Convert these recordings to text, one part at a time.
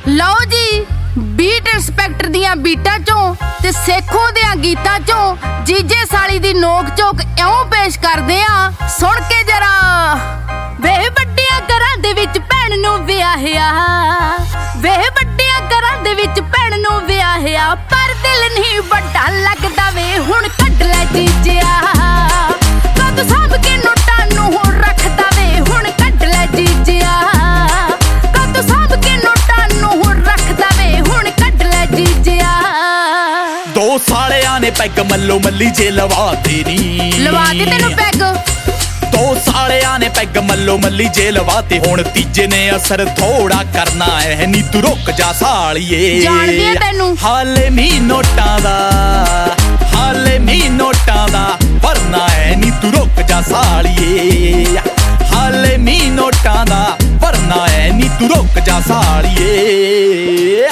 ਲਓ ਜੀ beat inspector ਦੀਆਂ ਬੀਟਾਂ ਚੋਂ ਤੇ ਸੇਖੋਂ ਦਿਆਂ ਗੀਤਾਂ ਚੋਂ ਜੀਜੇ ਸਾਲੀ ਦੀ ਨੋਕ ਝੋਕ ਇਉਂ ਪੇਸ਼ ਕਰਦੇ ਆ, ਸੁਣ ਕੇ ਜਰਾ। ਵੇ ਵੱਡਿਆਂ ਘਰਾਂ ਦੇ ਵਿੱਚ ਭੈਣ ਨੂੰ ਵਿਆਹਿਆ, ਵੇ ਵੱਡਿਆਂ ਘਰਾਂ ਦੇ ਵਿੱਚ ਭੈਣ ਨੂੰ ਵਿਆਹਿਆ, ਪਰ ਦਿਲ ਨਹੀਂ ਵੱਡਾ ਲੱਗਦਾ ਵੇ ਹੁਣ ਕੱਢ ਲੈ ਜੀਜਿਆ। ਕਦ ਸਾਂਭ ਕੇ ਨੋਟਾਂ ਨੂੰ ਹੁਣ ਰੱਖਦਾ ਵੇ ਹੁਣ ਕੱਢ ਲੈ ਜੀਜਿਆ। ਕਦ ਸਾਂਭ ਕੇ ਨੋਟਾਂ ਨੂੰ ਹੁਣ ਰੱਖਦਾ ਵੇ ਹੁਣ ਕੱਢ ਲੈ ਜੀਜਿਆ। ਦੋ ਸਾਲਿਆਂ ਨੇ ਪੈਗ ਮੱਲੋ ਮੱਲੀ ਜੇ ਲਵਾਤੇ ਨੀ, ਲਵਾ ਦੇ ਤੈਨੂੰ ਪੈਗ। ਦੋ ਸਾਲਿਆਂ ਨੇ ਪੈਗ ਮੱਲੋ ਮੱਲੀ ਜੇ ਲਵਾਤੇ, ਹੁਣ ਤੀਜੇ ਨੇ ਅਸਰ ਥੋੜਾ ਕਰਨਾ ਐ ਨੀ ਤੂੰ ਰੁਕ ਜਾ ਸਾਲੀਏ। ਜਾਣਦੀ ਆ ਤੈਨੂੰ ਹਾਲੇ ਨੀ ਨੋਟਾਂ ਦਾ, ਹਾਲੇ ਨੀ ਨੋਟਾਂ ਦਾ ਭਰਨਾ ਐ ਨੀ ਤੂੰ ਰੁਕ ਜਾ ਸਾਲੀਏ। ਹਾਲੇ ਨੀ ਨੋਟਾਂ ਦਾ ਭਰਨਾ ਐ ਨੀ ਤੂੰ ਰੁਕ ਜਾ ਸਾਲੀਏ।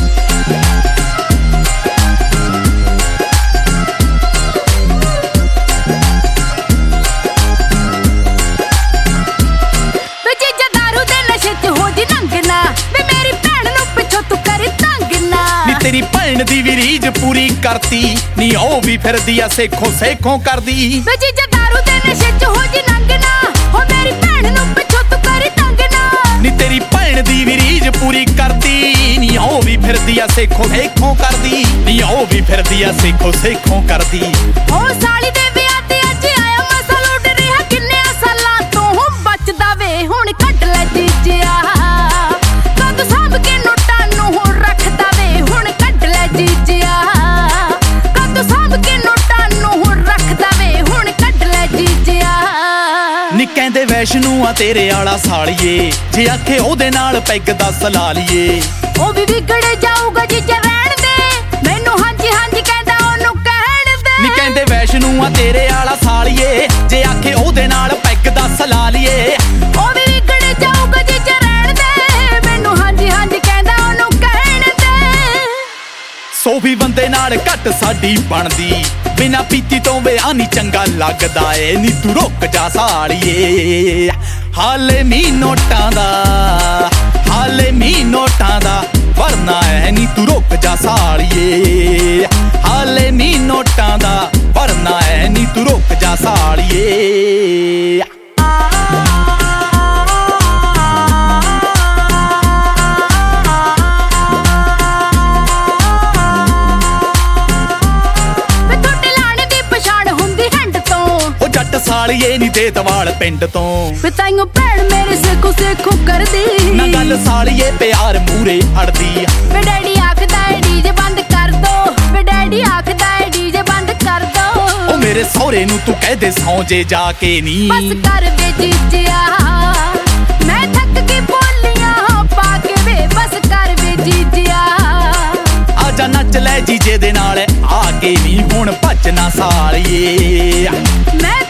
ਤੇਰੀ ਭੈਣ ਦੀ ਵੀ ਰੀਝ ਪੂਰੀ ਕਰਤੀ ਨੀ, ਉਹ ਵੀ ਫਿਰਦੀ ਆ ਸੇਖੋਂ ਸੇਖੋਂ ਕਰਦੀ। ਵੇ ਜੀਜਾ ਦਾਰੂ ਦੇ ਨਸ਼ੇ ਚ ਹੋ ਜੀ ਨੰਗਨਾ, ਹੋ ਮੇਰੀ ਭੈਣ ਨੂੰ ਪਿੱਛੋਂ ਤੂੰ ਕਰੀ ਤੰਗਨਾ। ਨੀ ਤੇਰੀ ਭੈਣ ਦੀ ਵੀ ਰੀਝ ਪੂਰੀ ਕਰਦੀ ਨੀ, ਉਹ ਵੀ ਫਿਰਦੀ ਆ ਸੇਖੋਂ ਸੇਖੋਂ ਕਰਦੀ ਨੀ, ਉਹ ਵੀ ਫਿਰਦੀ ਆ ਸੇਖੋਂ ਸੇਖੋਂ ਕਰਦੀ। ਉਹ ਸਾਲੀ ਦੇ ਵਿਆਹ ਤੇ ਅੱਜ ਆਇਆ ਮਸਲ ਉੱਡ ਰਿਹਾ, ਕਿੰਨੇ ਸਾਲਾਂ ਤੋਂ ਬਚਦਾ ਵੇ ਹੁਣ ਕੱਢ ਲੈ ਜੀਜਿਆ। ਕਦ ਸਾਂਭ ਕੇ ਨੋਟਾਂ ਨੂੰ ਹੁਣ ਰੱਖਦਾ ਵੇ ਹੁਣ ਕੱਢ ਲੈ ਜੀਜਿਆ। ਕਦ ਸਾਂਭ ਕੇ ਨੋਟਾਂ ਨੂੰ ਹੁਣ ਰੱਖਦਾ ਵੇ ਹੁਣ ਕੱਢ ਲੈ ਜੀਜਿਆ। ਨੀ ਕਹਿੰਦੇ ਵੈਸ਼ਨੂੰ ਆ ਤੇਰੇ ਆਲਾ ਸਾਲੀਏ, ਜੇ ਆਖੇ ਉਹਦੇ ਨਾਲ ਪੈਗ ਦੱਸ ਲਾ ਲਈਏ। ਉਹ ਵੀ ਵਿਗੜ ਜਾਊਗਾ ਜੀਜਾ ਰਹਿਣ ਦੇ, ਮੈਨੂੰ ਹਾਂਜੀ ਹਾਂਜੀ ਕਹਿੰਦਾ ਉਹਨੂੰ ਕਹਿਣ ਦੇ। ਨੀ ਕਹਿੰਦੇ ਵੈਸ਼ਨੂੰ ਆ ਤੇਰੇ ਆਲਾ ਸਾਲੀਏ, ਜੇ ਆਖੇ ਉਹਦੇ ਨਾਲ ਪੈਗ ਦੱਸ ਲਾ ਲਈਏ। ਉਹ ਵੀ ਵਿਗੜ ਜਾਊਗਾ ਜੀਜਾ ਰਹਿਣ ਦੇ, ਮੈਨੂੰ ਹਾਂਜੀ ਹਾਂਜੀ ਕਹਿੰਦਾ ਉਹਨੂੰ ਕਹਿਣ ਦੇ। ਸੋ ਵੀ ਬੰਦੇ ਨਾਲ ਘੱਟ ਸਾਡੀ ਬਣਦੀ, ਬਿਨਾ ਪੀਤੀ ਤੋਂ ਵਿਆਹ ਨੀ ਚੰਗਾ ਲੱਗਦਾ ਏ ਨੀ ਤੂੰ ਰੁਕ ਜਾ ਸਾਲੀਏ। ਹਾਲੇ ਨੀ ਨੋਟਾਂ ਦਾ, ਹਾਲੇ ਨੀ ਨੋਟਾਂ ਦਾ ਭਰਨਾ ਐ ਨੀ ਤੂੰ ਰੁਕ ਜਾ ਸਾਲੀਏ। ਹਾਲੇ ਨੀ ਨੋਟਾਂ ਦਾ ਭਰਨਾ ਐ ਨੀ ਤੂੰ ਰੁਕ ਜਾ ਸਾਲੀਏ। ਸਾਲੀਏ ਨੀ ਦੇ ਦਵਾਲ ਪਿੰਡ ਤੋਂ, ਵੇ ਤਾਈਓ ਭੈਣ ਮੇਰੇ ਸੇਖੋਂ ਸੇਖੋਂ ਕਰਦੀ ਨਾ ਗੱਲ ਸਾਲੀਏ ਪਿਆਰ ਮੂਰੇ ਅੜਦੀ। ਵੇ ਡੈਡੀ ਆਖਦਾ ਏ ਡੀਜੇ ਬੰਦ ਕਰ ਦੋ, ਵੇ ਡੈਡੀ ਆਖਦਾ ਏ ਡੀਜੇ ਬੰਦ ਕਰ ਦੋ। ਉਹ ਮੇਰੇ ਸਹੁਰੇ ਨੂੰ ਤੂੰ ਕਹਿ ਦੇ ਸੌਂ ਜੇ ਜਾ ਕੇ ਨੀ, ਬਸ ਕਰ ਵੇ ਜੀਜਿਆ ਮੈਂ ਥੱਕ ਕੇ ਬੋਲੀਆਂ ਪਾ ਕੇ ਵੇ, ਬਸ ਕਰ ਵੇ ਜੀਜਿਆ। ਆਜਾ ਨੱਚ ਲੈ ਜੀਜੇ ਦੇ ਨਾਲ ਆ ਕੇ ਨੀ ਹੁਣ ਭੱਜ ਨਾ ਸਾਲੀਏ। ਮੈਂ